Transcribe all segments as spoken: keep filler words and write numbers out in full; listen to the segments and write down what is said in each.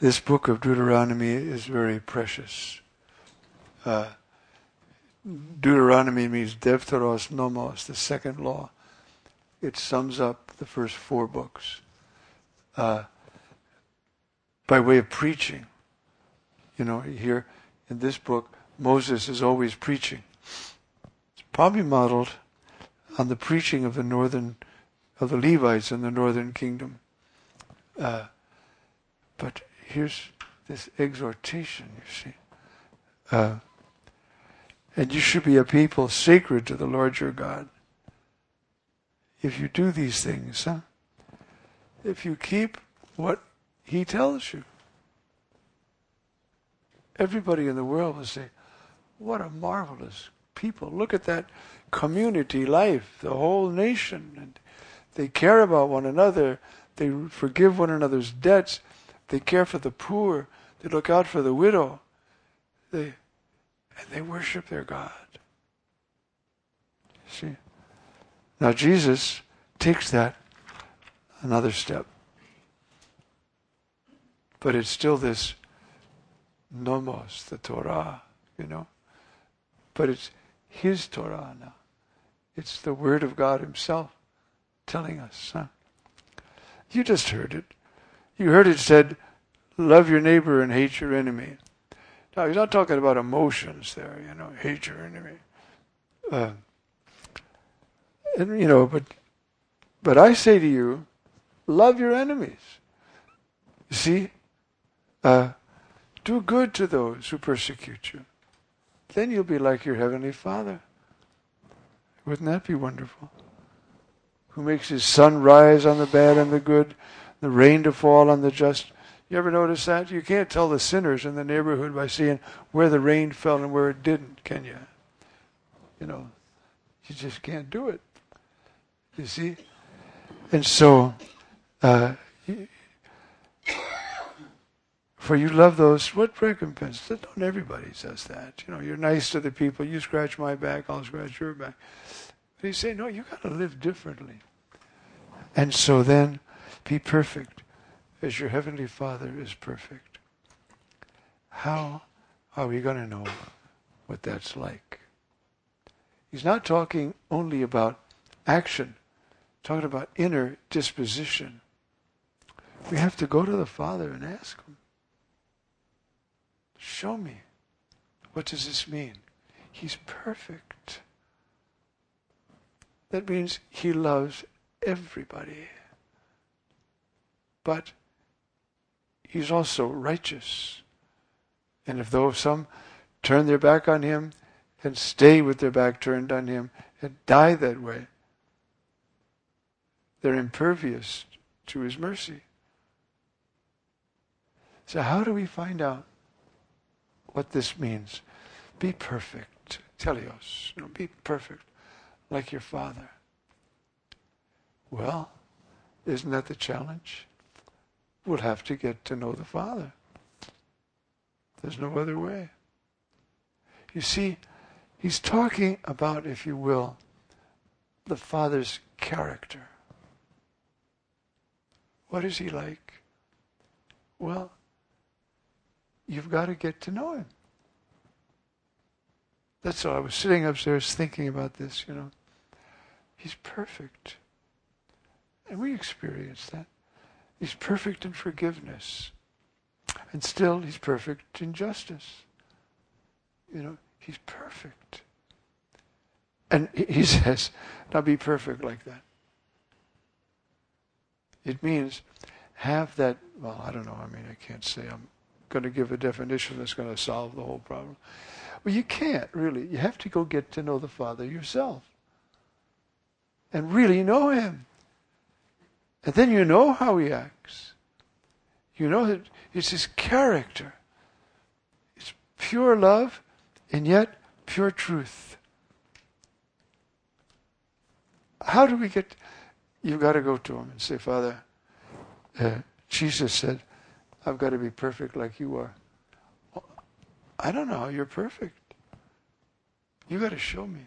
This book of Deuteronomy is very precious. Uh, Deuteronomy means Devtaros Nomos, the second law. It sums up the first four books. Uh, by way of preaching. You know, here in this book, Moses is always preaching. It's probably modeled on the preaching of the northern, of the Levites in the northern kingdom. Uh, but here's this exhortation, you see. Uh, and you should be a people sacred to the Lord your God. If you do these things, huh? If you keep what He tells you. Everybody in the world will say, what a marvelous people. Look at that community life, the whole nation. And they care about one another. They forgive one another's debts. They care for the poor. They look out for the widow. They and they worship their God. See? Now Jesus takes that another step. But it's still this nomos, the Torah, you know. But it's His Torah now. It's the Word of God Himself telling us. Huh? You just heard it. You heard it said, love your neighbor and hate your enemy. Now, He's not talking about emotions there, you know, hate your enemy. Uh, and, you know, but, but I say to you, love your enemies. You see? Uh, do good to those who persecute you. Then you'll be like your Heavenly Father. Wouldn't that be wonderful? Who makes His sun rise on the bad and the good, the rain to fall on the just. You ever notice that? You can't tell the sinners in the neighborhood by seeing where the rain fell and where it didn't, can you? You know, you just can't do it. You see? And so, uh, for you love those, what recompense? Don't everybody says that. You know, you're nice to the people. You scratch my back, I'll scratch your back. But He's saying, no, you got to live differently. And so then, be perfect as your Heavenly Father is perfect. How are we going to know what that's like? He's not talking only about action, he's talking about inner disposition. We have to go to the Father and ask Him, show me. What does this mean? He's perfect. That means He loves everybody. But He's also righteous. And if though some turn their back on Him and stay with their back turned on Him and die that way, they're impervious to His mercy. So how do we find out what this means? Be perfect. Teleos. You know, be perfect like your Father. Well, isn't that the challenge? We'll have to get to know the Father. There's no other way. You see, He's talking about, if you will, the Father's character. What is He like? Well, you've got to get to know Him. That's all. I was sitting upstairs thinking about this, you know. He's perfect. And we experience that. He's perfect in forgiveness. And still, He's perfect in justice. You know, He's perfect. And He says, now be perfect like that. It means have that, well, I don't know, I mean, I can't say I'm going to give a definition that's going to solve the whole problem. Well, you can't, really. You have to go get to know the Father yourself. And really know Him. And then you know how He acts. You know that it's His character. It's pure love and yet pure truth. How do we get... You've got to go to Him and say, Father, uh, Jesus said, I've got to be perfect like you are. Well, I don't know how you're perfect. You've got to show me.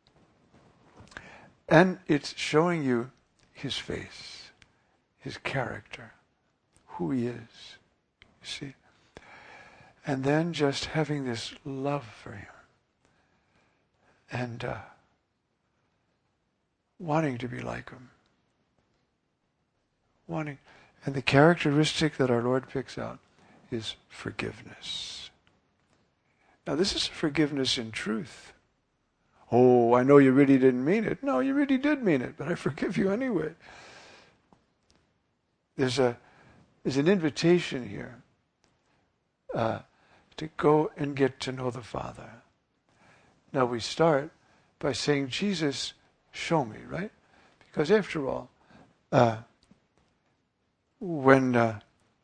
And it's showing you His face, His character, who He is. see. And then just having this love for Him. And uh, wanting to be like Him. Wanting. And the characteristic that our Lord picks out is forgiveness. Now this is forgiveness in truth. Oh, I know you really didn't mean it. No, you really did mean it, but I forgive you anyway. There's a there's an invitation here uh, to go and get to know the Father. Now we start by saying, Jesus, show me, right? Because after all, uh, when uh,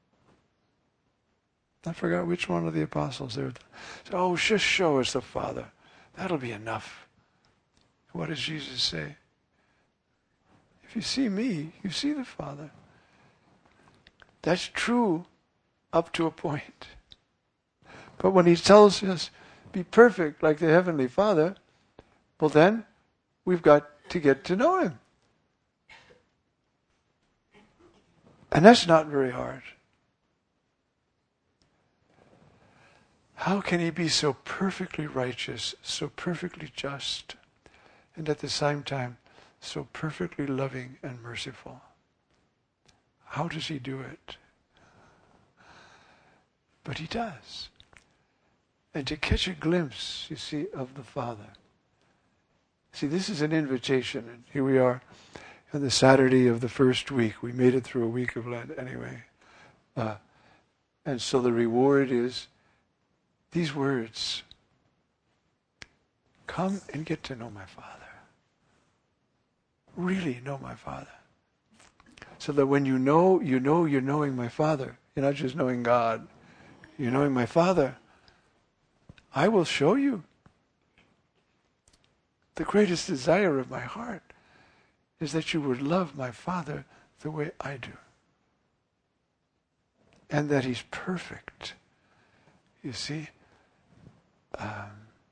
I forgot which one of the apostles there said, oh, just show us the Father. That'll be enough. What does Jesus say? If you see me, you see the Father. That's true up to a point. But when He tells us, be perfect like the Heavenly Father, well then, we've got to get to know Him. And that's not very hard. How can He be so perfectly righteous, so perfectly just, and at the same time so perfectly loving and merciful? How does He do it? But He does. And to catch a glimpse, you see, of the Father. See, this is an invitation, and here we are on the Saturday of the first week. We made it through a week of Lent anyway. Uh, and so the reward is these words. Come and get to know my Father. Really know my Father. So that when you know, you know you're knowing my Father. You're not just knowing God. You're knowing my Father. I will show you. The greatest desire of my heart is that you would love my Father the way I do. And that He's perfect. You see? Um,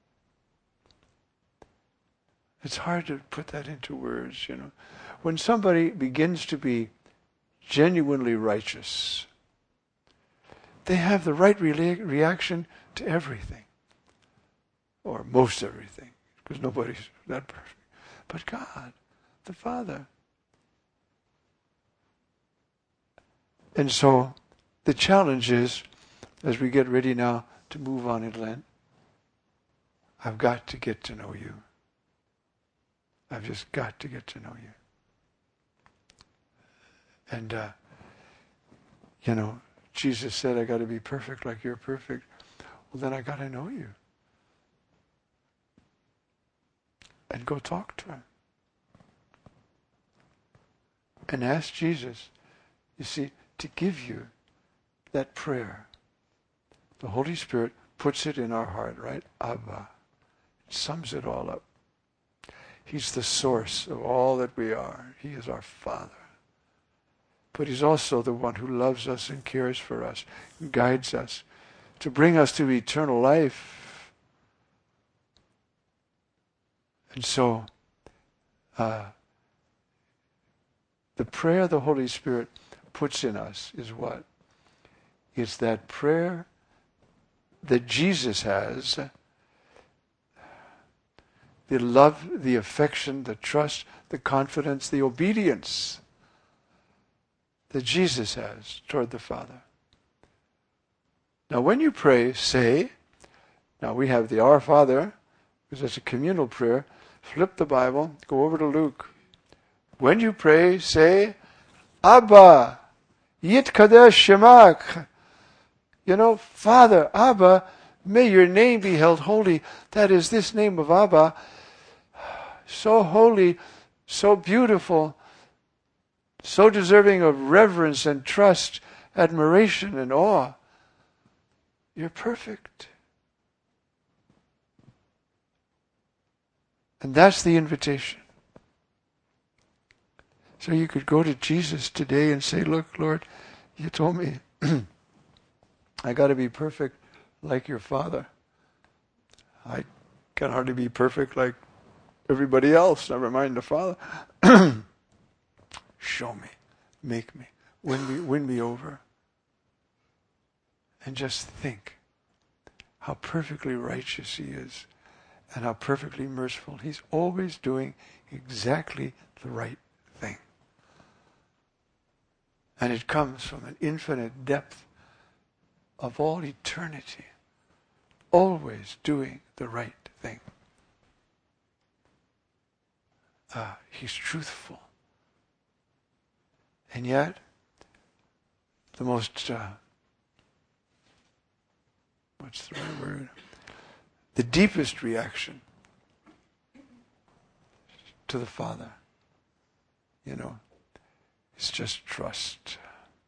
it's hard to put that into words, you know. When somebody begins to be genuinely righteous, they have the right re- reaction to everything. Or most everything. Because nobody's that perfect. But God, the Father. And so, the challenge is, as we get ready now to move on in Lent, I've got to get to know you. I've just got to get to know you. And, uh, you know, Jesus said, I got to be perfect like you're perfect. Well, then I got to know you. And go talk to Him. And ask Jesus, you see, to give you that prayer. The Holy Spirit puts it in our heart, right? Abba. It sums it all up. He's the source of all that we are. He is our Father. But He's also the one who loves us and cares for us, and guides us to bring us to eternal life. And so, uh, the prayer the Holy Spirit puts in us is what? It's that prayer that Jesus has, the love, the affection, the trust, the confidence, the obedience that Jesus has toward the Father. Now when you pray, say, now we have the Our Father, because it's a communal prayer. Flip the Bible, go over to Luke. When you pray, say, Abba, Yitkadesh Shemak. You know, Father, Abba, may your name be held holy. That is, this name of Abba, so holy, so beautiful, so deserving of reverence and trust, admiration and awe. You're perfect. And that's the invitation. So you could go to Jesus today and say, look, Lord, you told me I got to be perfect like your Father. I can hardly be perfect like everybody else, never mind the Father. Show me, make me, win me, win me over. and just think how perfectly righteous he is and how perfectly merciful. He's always doing exactly the right thing. And it comes from an infinite depth of all eternity, always doing the right thing. Uh, he's truthful. And yet, the most, uh, what's the right word? The deepest reaction to the Father, you know, is just trust.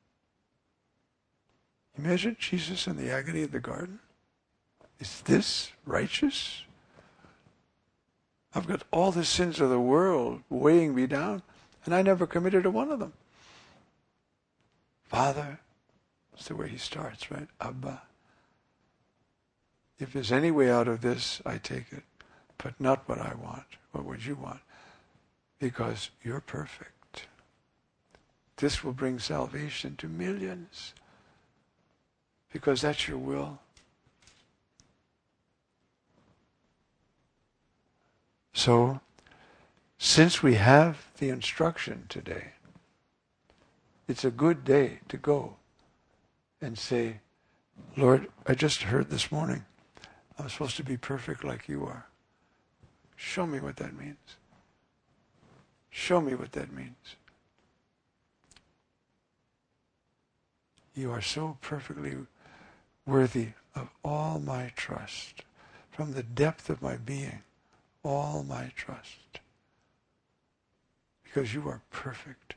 Imagine Jesus in the agony of the garden. Is this righteous? I've got all the sins of the world weighing me down, and I never committed a one of them. Father, that's the way he starts, right? Abba. If there's any way out of this, I take it. But not what I want. What would you want? Because you're perfect. This will bring salvation to millions. Because that's your will. So, since we have the instruction today, it's a good day to go and say, Lord, I just heard this morning I'm supposed to be perfect like you are. Show me what that means. Show me what that means. You are so perfectly worthy of all my trust. From the depth of my being, all my trust. Because you are perfect.